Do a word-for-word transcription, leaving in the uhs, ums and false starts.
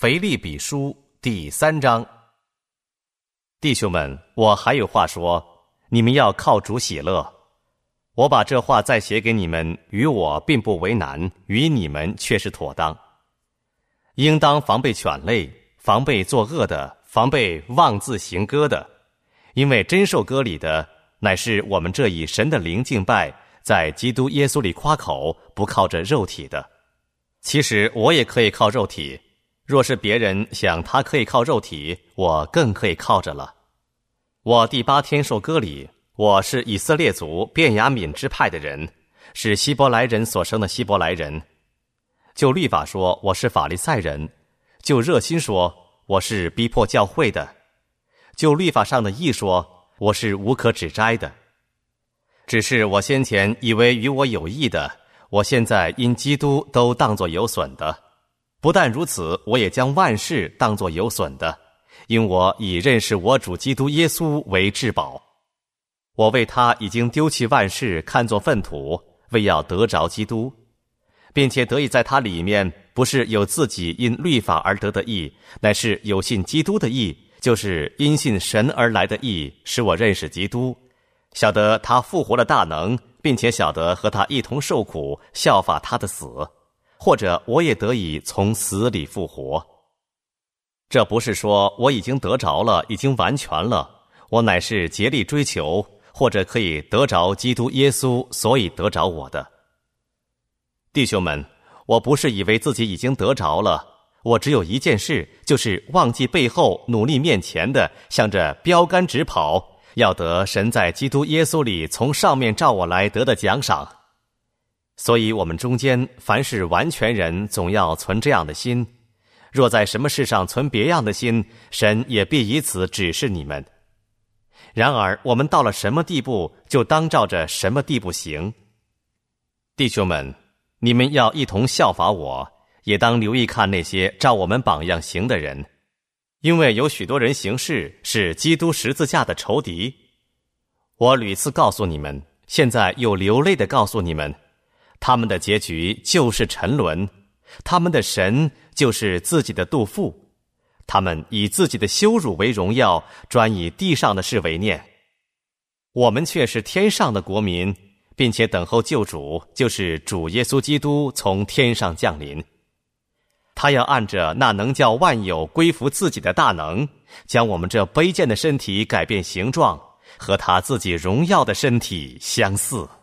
腓立比书第三章。弟兄们，我还有话说，你们要靠主喜乐。我把这话再写给你们，与我并不为难，与你们却是妥当。应当防备犬类，防备作恶的，防备妄自行歌的，因为真受割礼的，乃是我们这以神的灵敬拜，在基督耶稣里夸口，不靠着肉体的。其实我也可以靠肉体，若是别人想他可以靠肉体，我更可以靠着了。我第八天受割礼，我是以色列族便雅悯支派的人，是希伯来人所生的希伯来人。就律法说，我是法利赛人；就热心说，我是逼迫教会的；就律法上的义说，我是无可指摘的。只是我先前以为与我有益的，我现在因基督都当作有损的。不但如此，我也将万事当作有损的，因我以认识我主基督耶稣为至宝。我为他已经丢弃万事，看作粪土，为要得着基督，并且得以在他里面，不是有自己因律法而得的义，乃是有信基督的义，就是因信神而来的义，使我认识基督，晓得他复活的大能，并且晓得和他一同受苦，效法他的死，或者我也得以从死里复活。这不是说我已经得着了，已经完全了，我乃是竭力追求，或者可以得着基督耶稣，所以得着我的。弟兄们，我不是以为自己已经得着了，我只有一件事，就是忘记背后，努力面前的，向着标杆直跑，要得神在基督耶稣里从上面召我来得的奖赏。所以我们中间凡是完全人，总要存这样的心。若在什么事上存别样的心，神也必以此指示你们。然而我们到了什么地步，就当照着什么地步行。弟兄们，你们要一同效法我，也当留意看那些照我们榜样行的人，因为有许多人行事是基督十字架的仇敌。我屡次告诉你们，现在又流泪地告诉你们，他们的结局就是沉沦，他们的神就是自己的肚腹，他们以自己的羞辱为荣耀，专以地上的事为念。我们却是天上的国民，并且等候救主，就是主耶稣基督从天上降临。他要按着那能叫万有归服自己的大能，将我们这卑贱的身体改变形状，和他自己荣耀的身体相似。